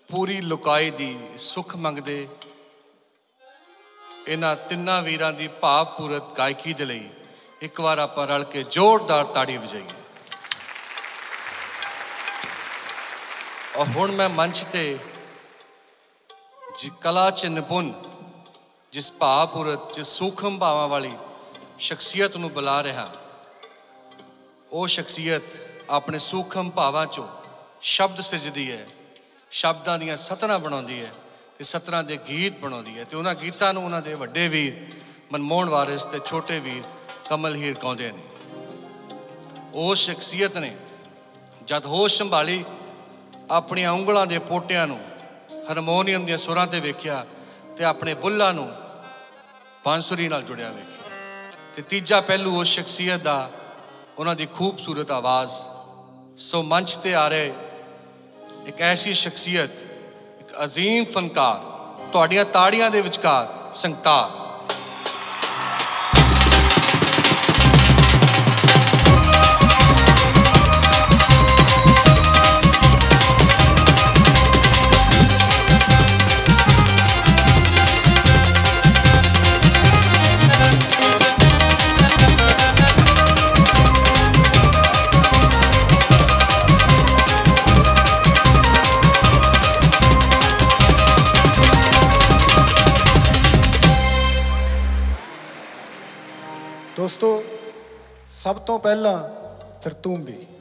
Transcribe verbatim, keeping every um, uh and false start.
पूरी लुकाई दी सुख मंगदे इन्हां तिन्नां वीरां दी भावपूरत गायकी दे लई एक बार आपां रल के जोरदार ताड़ी वजाइए। और हुण मैं मंच ते जी कला च निपुण जिस भावपूरत जिस सूखम भावां वाली शख्सियत नूं बुला रहा, वो शख्सियत अपने सूखम भावां चों शब्द सिरजदी है, शब्दां दीयां सतरां बनाउंदी है ते सतरां दे गीत बनाउंदी है ते उन्हां गीतां नूं उन्हां दे वड्डे वीर मनमोहन वारिस ते छोटे वीर कमल हीर गाउंदे ने। उस शख्सियत ने जद होश संभाली अपनियां उंगलां दे पोटियां नूं हारमोनीयम दीयां सुरां ते वेखिया ते अपने बुल्लां नूं बांसुरी नाल जुड़िया वेखिया ते तीजा पहलू उस शख्सियत दा उन्हां दी खूबसूरत आवाज़। सो मंच ते आ रहे एक ऐसी शख्सियत, एक अजीम फनकार, तुहाड़ियां ताड़ियां दे विचकार संगतार। दोस्तों, सब तो पहला तरतूम्बी